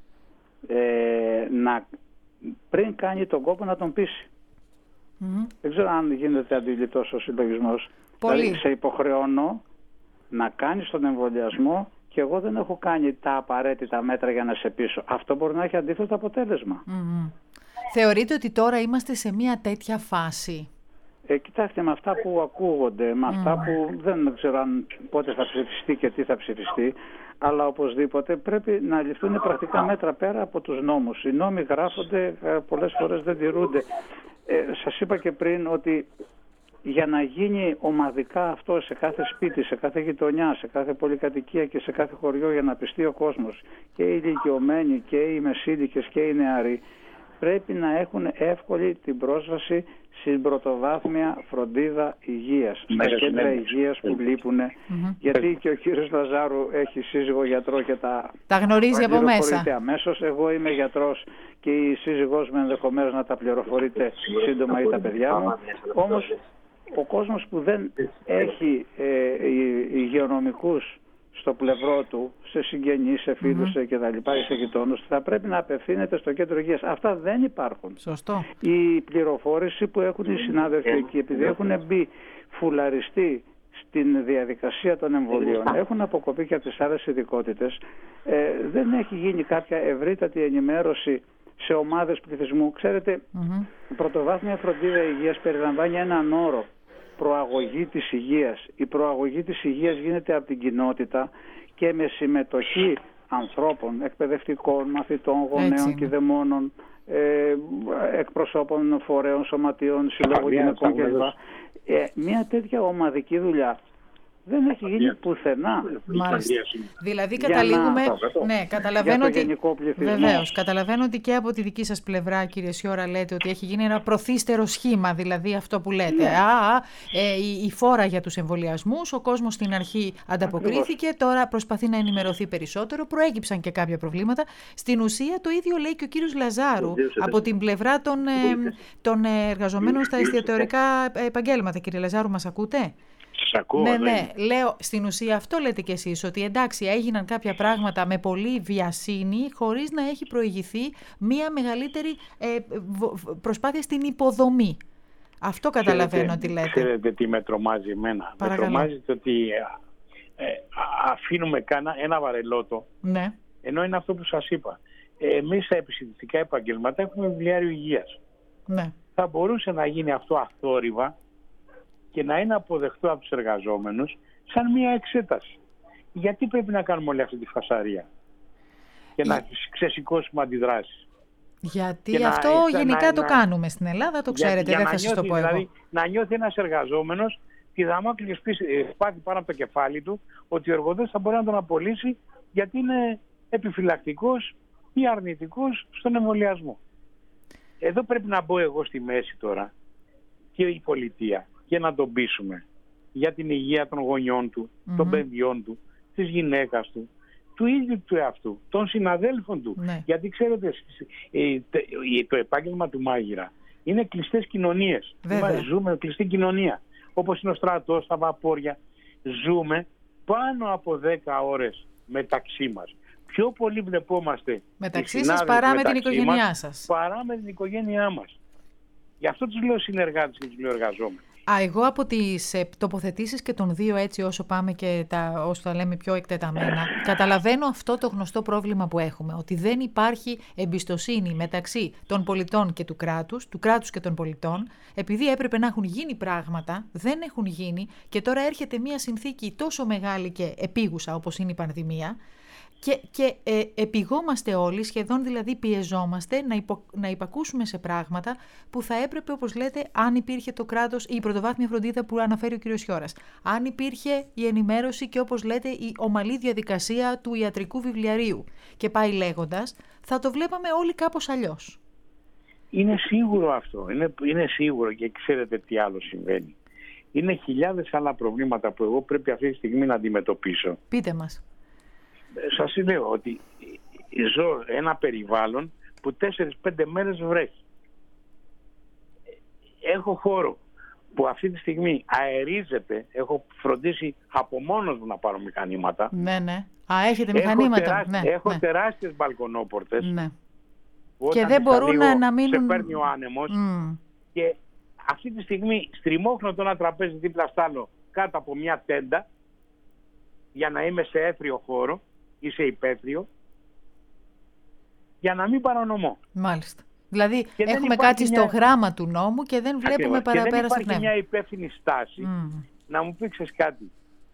πριν κάνει τον κόπο να τον πείσει. Δεν ξέρω αν γίνεται αντιληπτός ο συλλογισμός. Δηλαδή σε υποχρεώνω να κάνεις τον εμβολιασμό και εγώ δεν έχω κάνει τα απαραίτητα μέτρα για να σε πείσω. Αυτό μπορεί να έχει αντίθετο αποτέλεσμα. Θεωρείτε ότι τώρα είμαστε σε μια τέτοια φάση? Κοιτάξτε, με αυτά που ακούγονται, με αυτά που δεν ξέρω αν πότε θα ψηφιστεί και τι θα ψηφιστεί, αλλά οπωσδήποτε πρέπει να ληφθούν πρακτικά μέτρα πέρα από τους νόμους. Οι νόμοι γράφονται, πολλές φορές δεν τηρούνται. Σας είπα και πριν ότι για να γίνει ομαδικά αυτό σε κάθε σπίτι, σε κάθε γειτονιά, σε κάθε πολυκατοικία και σε κάθε χωριό, για να πιστεί ο κόσμος, και οι ηλικιωμένοι και οι μεσήλικες και οι νεαροί, πρέπει να έχουν εύκολη την πρόσβαση στην πρωτοβάθμια φροντίδα υγείας, στα κέντρα υγείας που λείπουν, γιατί και ο κύριος Λαζάρου έχει σύζυγο γιατρό και τα γνωρίζει από μέσα. Αμέσως. Εγώ είμαι γιατρός και η σύζυγός μου ενδεχομένως να τα πληροφορείτε σύντομα ή τα παιδιά μου. Όμως ο κόσμος που δεν έχει υγειονομικούς στο πλευρό του, σε συγγενείς, σε φίλους κτλ., σε γειτόνους, θα πρέπει να απευθύνεται στο κέντρο υγείας. Αυτά δεν υπάρχουν. Σωστό. Η πληροφόρηση που έχουν οι συνάδελφοι εκεί, επειδή έχουν μπει φουλαριστεί στην διαδικασία των εμβολίων, έχουν αποκοπεί και από τις άλλες ειδικότητες, δεν έχει γίνει κάποια ευρύτατη ενημέρωση σε ομάδες πληθυσμού. Ξέρετε, η πρωτοβάθμια φροντίδα υγείας περιλαμβάνει έναν όρο: προαγωγή της υγείας. Η προαγωγή της υγείας γίνεται από την κοινότητα και με συμμετοχή ανθρώπων, εκπαιδευτικών, μαθητών, γονέων, κηδεμόνων, εκπροσώπων φορέων, σωματείων, συλλόγων γυναικών κλπ. Μια τέτοια ομαδική δουλειά δεν έχει γίνει πουθενά. Δηλαδή καταλήγουμε. Ναι, καταλαβαίνω ότι. Βεβαίως, καταλαβαίνω ότι και από τη δική σας πλευρά, κύριε Σιώρα, λέτε ότι έχει γίνει ένα προθύστερο σχήμα, δηλαδή αυτό που λέτε. Η φόρα για τους εμβολιασμούς, ο κόσμος στην αρχή ανταποκρίθηκε, τώρα προσπαθεί να ενημερωθεί περισσότερο, προέκυψαν και κάποια προβλήματα. Στην ουσία το ίδιο λέει και ο κύριος Λαζάρου από την πλευρά των εργαζομένων στα εστιατορικά επαγγέλματα. Κύριε Λαζάρου, μας ακούτε? Ναι. Λέω, στην ουσία αυτό λέτε κι εσείς, ότι εντάξει, έγιναν κάποια πράγματα με πολλή βιασύνη, χωρίς να έχει προηγηθεί μία μεγαλύτερη προσπάθεια στην υποδομή. Αυτό καταλαβαίνω ότι λέτε. Ξέρετε τι με τρομάζει εμένα? Με τρομάζει ότι αφήνουμε ένα βαρελότο, ενώ είναι αυτό που σας είπα. Εμείς στα επιστημιστικά επαγγέλματα έχουμε βιβλιάριο υγείας. Θα μπορούσε να γίνει αυτό αθόρυβα και να είναι αποδεκτό από τους εργαζόμενους σαν μια εξέταση. Γιατί πρέπει να κάνουμε όλη αυτή τη φασαρία και να ξεσηκώσουμε αντιδράσεις? Γιατί αυτό γενικά το κάνουμε στην Ελλάδα, το ξέρετε, δεν θα σας το πω εγώ. Δηλαδή, να νιώθει ένας εργαζόμενος τη δαμόκλειο σπάθη πάνω από το κεφάλι του, ότι ο εργοδότης θα μπορεί να τον απολύσει γιατί είναι επιφυλακτικός ή αρνητικός στον εμβολιασμό. Εδώ πρέπει να μπω εγώ στη μέση τώρα και η πολιτεία, και να τον πείσουμε για την υγεία των γονιών του, των παιδιών του, της γυναίκας του, του ίδιου του εαυτού, των συναδέλφων του. Γιατί ξέρετε, το επάγγελμα του μάγειρα είναι κλειστές κοινωνίες. Ζούμε κλειστή κοινωνία. Όπως είναι ο στρατός, τα βαπόρια. Ζούμε πάνω από 10 ώρες μεταξύ μας. πιο πολύ βλεπόμαστε μεταξύ σας παρά με την οικογένειά σας. Παρά με την οικογένειά μας. Γι' αυτό τους λέω συνεργάτες και τους λέω εργαζόμενους. Εγώ από τις τοποθετήσεις και των δύο, έτσι όσο πάμε και όσο τα λέμε πιο εκτεταμένα, καταλαβαίνω αυτό το γνωστό πρόβλημα που έχουμε, ότι δεν υπάρχει εμπιστοσύνη μεταξύ των πολιτών και του κράτους και των πολιτών, επειδή έπρεπε να έχουν γίνει πράγματα, δεν έχουν γίνει και τώρα έρχεται μια συνθήκη τόσο μεγάλη και επίγουσα όπως είναι η πανδημία, και επιγόμαστε όλοι, σχεδόν δηλαδή πιεζόμαστε να υπακούσουμε σε πράγματα που θα έπρεπε, όπως λέτε, αν υπήρχε το κράτος ή η πρωτοβάθμια φροντίδα που αναφέρει ο κ. Χιώρας, αν υπήρχε η ενημέρωση και, όπως λέτε, η ομαλή διαδικασία του ιατρικού βιβλιαρίου και πάει λέγοντας, θα το βλέπαμε όλοι κάπως αλλιώς. Είναι σίγουρο αυτό, είναι σίγουρο, και ξέρετε τι άλλο συμβαίνει. Είναι χιλιάδες άλλα προβλήματα που εγώ πρέπει αυτή τη στιγμή να αντιμετωπίσω. Πείτε μας. Σας λέω ότι ζω ένα περιβάλλον που 4-5 μέρες βρέχει. Έχω χώρο που αυτή τη στιγμή αερίζεται. Έχω φροντίσει από μόνος μου να πάρω μηχανήματα. Ναι. Έχετε μηχανήματα. Έχω τεράστιες μπαλκονόπορτες. Ναι. Και δεν μπορούν να μείνουν... Σε παίρνει ο άνεμος. Και αυτή τη στιγμή στριμώχνω το ένα τραπέζι δίπλα στ' άλλο κάτω από μια τέντα για να είμαι σε έθριο χώρο ή σε υπαίθριο, για να μην παρανομώ. Μάλιστα. Δηλαδή έχουμε κάτσει στο γράμμα του νόμου και δεν βλέπουμε παραπέρα στο πνεύμα. Και δεν υπάρχει μια υπεύθυνη στάση να μου πήξεις κάτι.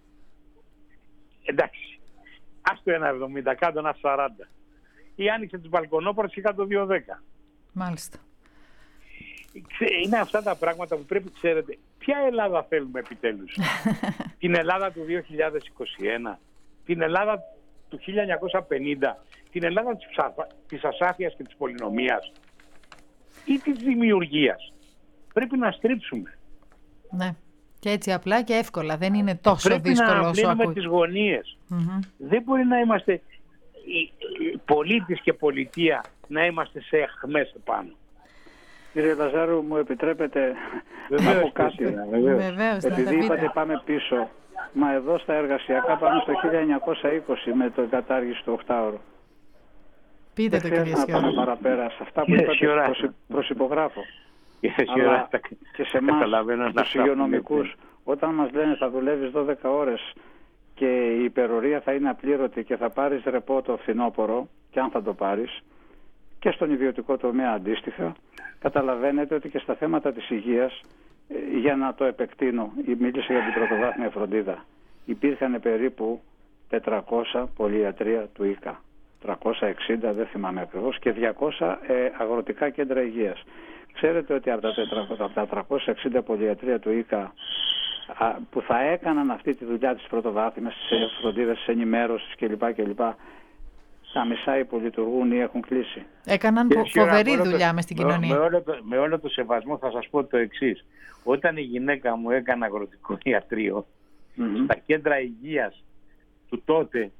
Εντάξει, ας το 1,70, κάτω ένα 40. Ή άνοιξε τις μπαλκονόπορτες και κάτω 2,10. Μάλιστα. Είναι αυτά τα πράγματα που πρέπει, ξέρετε, ποια Ελλάδα θέλουμε επιτέλους? Την Ελλάδα του 2021, την Ελλάδα του 1950, την Ελλάδα της ασάφειας και της πολυνομίας ή της δημιουργίας? Πρέπει να στρίψουμε. Ναι. Και έτσι απλά και εύκολα. Δεν είναι τόσο δύσκολο όσο ακούει. Πρέπει να απλύνουμε τις γωνίες. Δεν μπορεί να είμαστε πολίτης και πολιτεία να είμαστε σε αχμές πάνω. Κύριε Λαζάρου, μου επιτρέπετε να πω κάτι? Βεβαίως, επειδή είπατε πάμε πίσω. Μα εδώ στα εργασιακά πάμε στο 1920 με την κατάργηση του 8ωρου. Πείτε το, κύριε Σιώδη. Να πάμε παραπέρα σε αυτά που είπατε, προσυπογράφω. Αλλά και σε εμάς τους υγειονομικούς, όταν μας λένε θα δουλεύεις 12 ώρες και η υπερορία θα είναι απλήρωτη και θα πάρεις ρεπό το φθινόπωρο, και αν θα το πάρεις, και στον ιδιωτικό τομέα αντίστοιχα, καταλαβαίνετε ότι και στα θέματα της υγείας, για να το επεκτείνω, μίλησα για την πρωτοβάθμια φροντίδα, υπήρχαν περίπου 400 πολυιατρία του ΙΚΑ, 360 δεν θυμάμαι ακριβώς, και 200 αγροτικά κέντρα υγείας. Ξέρετε ότι από τα 360 πολυιατρία του ΙΚΑ που θα έκαναν αυτή τη δουλειά της πρωτοβάθμιας, της φροντίδας, της ενημέρωσης κλπ. Τα μισά υπολειτουργούν ή έχουν κλείσει. Έκαναν φοβερή δουλειά μες στην κοινωνία. Με όλο το σεβασμό θα σας πω το εξής. Όταν η γυναίκα μου έκανε αγροτικό ιατρείο, στα κέντρα υγείας του τότε,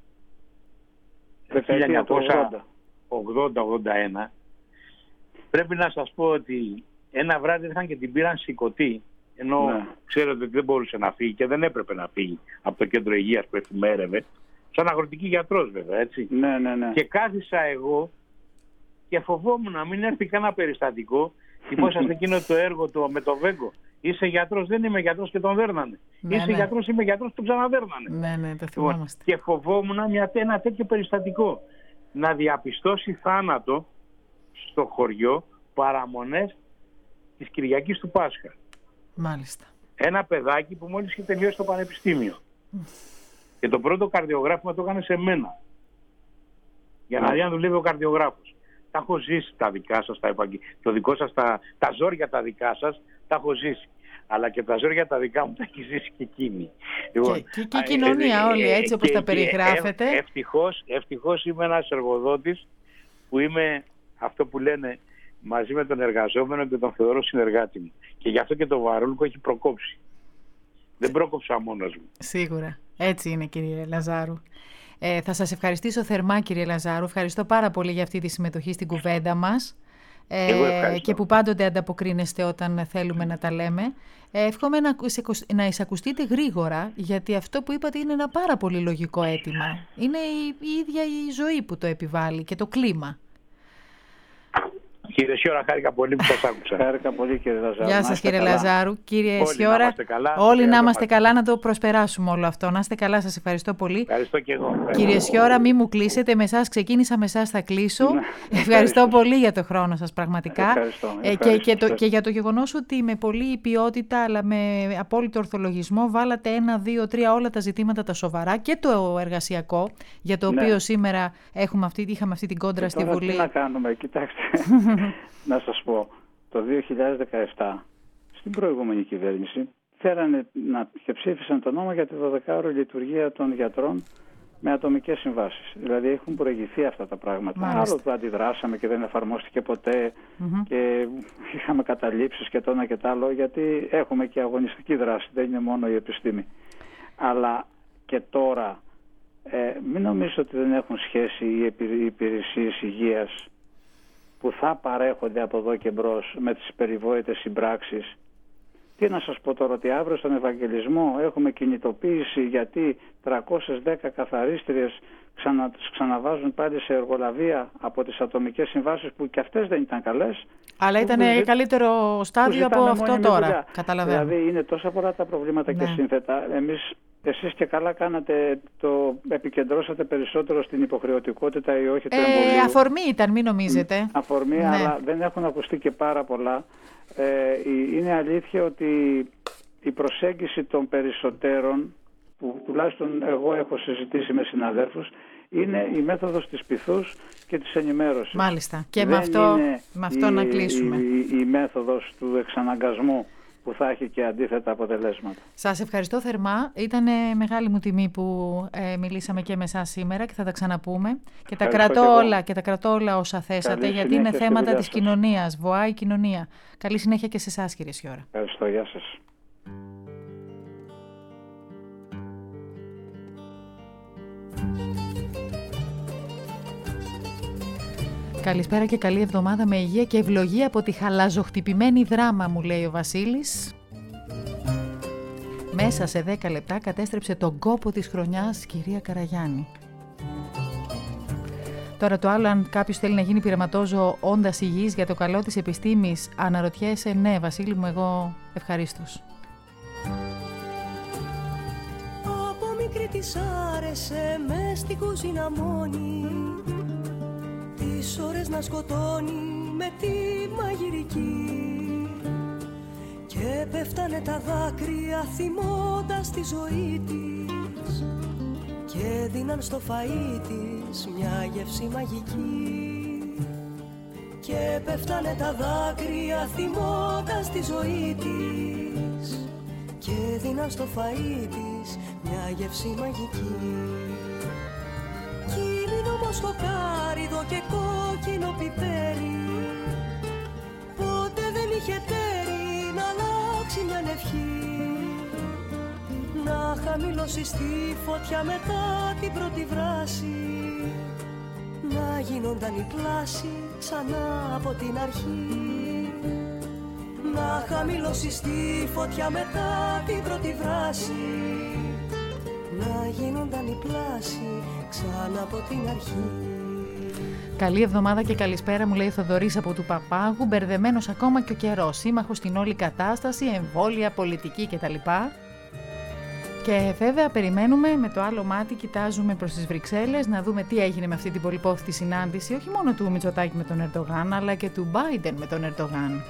1980-81, πρέπει να σας πω ότι ένα βράδυ ήρθαν και την πήραν σηκωτή, ενώ ξέρετε ότι δεν μπορούσε να φύγει και δεν έπρεπε να φύγει από το κέντρο υγείας που εφημέρευε. Σαν αγροτική γιατρός βέβαια, έτσι. Ναι. Και κάθισα εγώ και φοβόμουν να μην έρθει κανένα περιστατικό. Θυμόσαστε εκείνο το έργο με το Βέγκο? Είσαι γιατρός? Δεν είμαι γιατρός, και τον δέρνανε. Είσαι γιατρός? Είμαι γιατρός, τον ξαναδέρνανε. Ναι, το θυμόμαστε. Και φοβόμουν ένα τέτοιο περιστατικό. Να διαπιστώσει θάνατο στο χωριό παραμονές της Κυριακής του Πάσχα. Μάλιστα. Ένα παιδάκι που μόλις είχε τελειώσει το πανεπιστήμιο. Και το πρώτο καρδιογράφημα το έκανε σε μένα. Για να δει αν δουλεύει ο καρδιογράφος. Τα έχω ζήσει τα δικά σας, το δικό σας, τα ζόρια τα δικά σας, τα έχω ζήσει. Αλλά και τα ζόρια τα δικά μου τα έχει ζήσει και εκείνη. Και η κοινωνία όλη έτσι όπως τα περιγράφετε. Ευτυχώς είμαι ένας εργοδότης που είμαι αυτό που λένε μαζί με τον εργαζόμενο και τον Θεοδόρο συνεργάτη μου. Και γι' αυτό και το Βαρούλικο έχει προκόψει. Δεν πρόκοψα μόνος μου. Σίγουρα. Έτσι είναι, κύριε Λαζάρου. Θα σας ευχαριστήσω θερμά, κύριε Λαζάρου. Ευχαριστώ πάρα πολύ για αυτή τη συμμετοχή στην κουβέντα μας. και που πάντοτε ανταποκρίνεστε όταν θέλουμε να τα λέμε. Εύχομαι να εισακουστείτε γρήγορα, γιατί αυτό που είπατε είναι ένα πάρα πολύ λογικό αίτημα. Είναι η ίδια η ζωή που το επιβάλλει και το κλίμα. Κύριε Σιώρα, χάρηκα πολύ που σας άκουσα. Χάρηκα πολύ, κύριε Λαζάρου. Γεια σας, κύριε Λαζάρου. Κύριε Σιώρα, όλοι να είμαστε καλά, να το προσπεράσουμε όλο αυτό. Να είστε καλά, σας ευχαριστώ πολύ. Ευχαριστώ και εγώ. Κύριε Σιώρα, μη μου κλείσετε. Με εσάς ξεκίνησα, με εσάς θα κλείσω. Ευχαριστώ πολύ για το χρόνο σας, πραγματικά. Και για το γεγονός ότι με πολλή ποιότητα, αλλά με απόλυτο ορθολογισμό, βάλατε 1, 2, 3 όλα τα ζητήματα τα σοβαρά και το εργασιακό, για το οποίο σήμερα είχαμε αυτή την κόντρα στη Βουλή. Τι να κάνουμε, κοιτάξτε. Να σας πω, το 2017 στην προηγούμενη κυβέρνηση φέρανε και ψήφισαν το νόμο για τη 12ωρη λειτουργία των γιατρών με ατομικές συμβάσεις. Δηλαδή έχουν προηγηθεί αυτά τα πράγματα. Μάλιστα. Άλλο που αντιδράσαμε και δεν εφαρμόστηκε ποτέ και είχαμε καταλήψεις και το ένα και το άλλο, γιατί έχουμε και αγωνιστική δράση, δεν είναι μόνο η επιστήμη. Αλλά και τώρα μην νομίζετε ότι δεν έχουν σχέση οι υπηρεσίες υγείας που θα παρέχονται από εδώ και μπρος με τις περιβόητες συμπράξεις. Τι να σας πω τώρα, ότι αύριο στον Ευαγγελισμό έχουμε κινητοποίηση γιατί 310 καθαρίστριες ξαναβάζουν πάλι σε εργολαβία από τις ατομικές συμβάσεις που και αυτές δεν ήταν καλές. Αλλά ήταν καλύτερο στάδιο από αυτό τώρα. Καταλαβαίνω. Δηλαδή είναι τόσα πολλά τα προβλήματα και σύνθετα. Εσείς και καλά κάνατε, επικεντρώσατε περισσότερο στην υποχρεωτικότητα ή όχι του εμβολίου. Αφορμή ήταν, μην νομίζετε. Αφορμή, αλλά δεν έχουν ακουστεί και πάρα πολλά. Είναι αλήθεια ότι η προσέγγιση των περισσότερων, που τουλάχιστον εγώ έχω συζητήσει με συναδέλφους, είναι η μέθοδος της πειθούς και της ενημέρωσης. Μάλιστα. Και με αυτό να κλείσουμε. Η μέθοδος του εξαναγκασμού που θα έχει και αντίθετα αποτελέσματα. Σας ευχαριστώ θερμά. Ήταν μεγάλη μου τιμή που μιλήσαμε και με εσάς σήμερα και θα τα ξαναπούμε. Και τα κρατώ όλα όσα θέσατε, γιατί είναι θέματα της κοινωνίας. Βοάει η κοινωνία. Καλή συνέχεια και σε εσάς, κύριε Σιώρα. Ευχαριστώ. Γεια σας. Καλησπέρα και καλή εβδομάδα με υγεία και ευλογία από τη χαλαζοχτυπημένη Δράμα, μου λέει ο Βασίλης. Μέσα σε 10 λεπτά κατέστρεψε τον κόπο της χρονιάς, κυρία Καραγιάννη. Τώρα το άλλο, αν κάποιος θέλει να γίνει πειραματόζωο όντας υγιής για το καλό της επιστήμης, αναρωτιέσαι, ναι Βασίλη μου, εγώ ευχαρίστως. Από μικρή της άρεσε μες στην κουζίνα μόνη, τις ώρες να σκοτώνει με τη μαγειρική, και πέφτανε τα δάκρυα θυμώντας τη ζωή της και δίναν στο φαΐ της μια γεύση μαγική. Και πέφτανε τα δάκρυα θυμώντας τη ζωή της και δίναν στο φαΐ της μια γεύση μαγική. Κίνηνο μοσχοκάριδο και κόκκινο πιπέρι, ποτέ δεν είχε τέρι να αλλάξει μια ευχή, να χαμηλώσει στη φωτιά μετά την πρώτη βράση, να γίνονταν η πλάση ξανά από την αρχή, να χαμηλώσει στη φωτιά μετά την πρώτη βράση, να γίνονταν η πλάση ξανά από την αρχή. Καλή εβδομάδα και καλησπέρα, μου λέει ο Θοδωρής από του Παπάγου. Μπερδεμένος ακόμα και ο καιρός, σύμμαχος στην όλη κατάσταση, εμβόλια, πολιτική κτλ. Και βέβαια περιμένουμε με το άλλο μάτι, κοιτάζουμε προς τις Βρυξέλλες να δούμε τι έγινε με αυτή την πολυπόθητη συνάντηση, όχι μόνο του Μητσοτάκη με τον Ερντογάν, αλλά και του Μπάιντεν με τον Ερντογάν.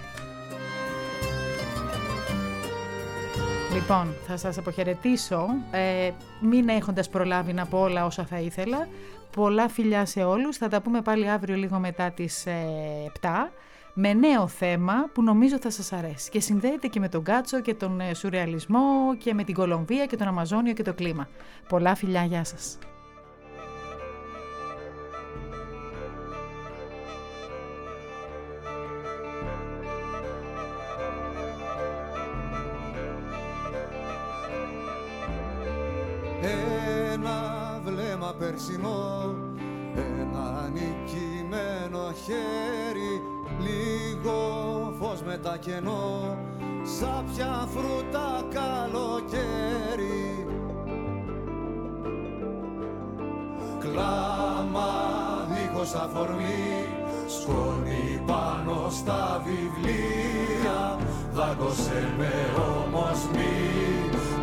Λοιπόν, θα σας αποχαιρετήσω, μην έχοντας προλάβει να πω όλα όσα θα ήθελα. Πολλά φιλιά σε όλους, θα τα πούμε πάλι αύριο λίγο μετά τις 7, με νέο θέμα που νομίζω θα σας αρέσει. Και συνδέεται και με τον Κάτσο και τον σουρεαλισμό και με την Κολομβία και τον Αμαζόνιο και το κλίμα. Πολλά φιλιά, γεια σας. Ένα βλέμμα περσινό, ένα νικημένο χέρι, λίγο φως μετά κενό, σάπια φρούτα καλοκαίρι. Κλάμα δίχως αφορμή, σκόνη πάνω στα βιβλία, δάγκωσε με όμως μη